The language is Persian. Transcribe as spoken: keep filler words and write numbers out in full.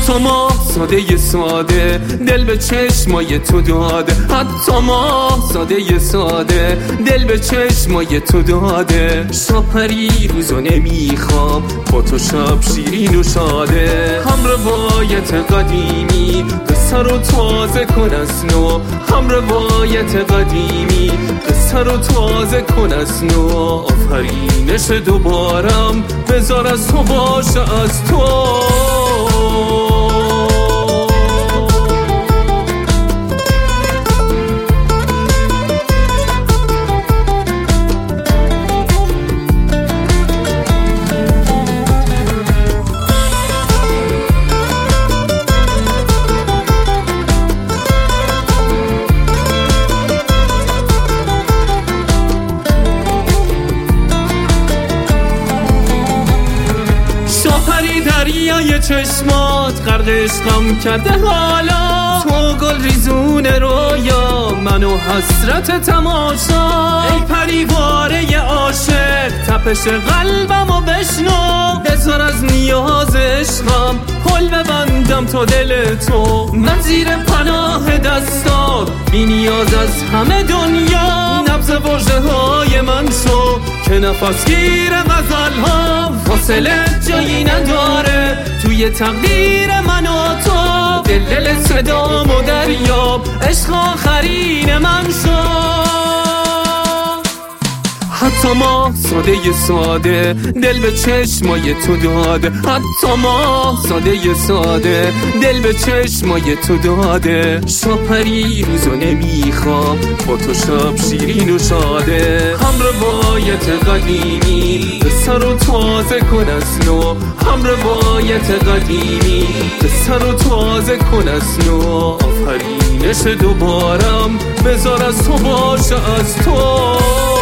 حتی ما ساده ساده دل به چشمای تو داده، حتی ما ساده ساده دل به چشمای تو داده. شب پریروزو نمیخوام با تو شب شیرین و شاده، هم روایت قدیمی قصه رو تازه کن از نو، هم روایت قدیمی قصه رو تازه کن از نو. آفرینش دوبارم بذار از تو باشه از تو. شاپری دریای چشمات غرق عشقم کرده حالا، تو گل ریزون رویا منو حسرت تماشا. ای پریواره عاشق تپش قلبمو بشنو، بذار از نیاز عشقم پل ببندم تا دل تو. من زیر پناه دستات بی نیاز از همه دنیا، نبض واژه های من شو که نفس گیر غزل ها. فاصله جایی نداره توی تقدیر من و تو، دل دل صدامو دریاب عشق آخرین من شو. حتی ما ساده ساده دل به چشمای تو داده، حتی ما ساده ساده دل به چشمای تو داده. شب پریروزو نمیخوام با تو شب شیرین و شاده، هم روایت قدیمی قصه رو تازه کن از نو، هم روایت قدیمی قصه رو تازه کن از نو. آفرینش دوبارم بذار از تو باشه از تو.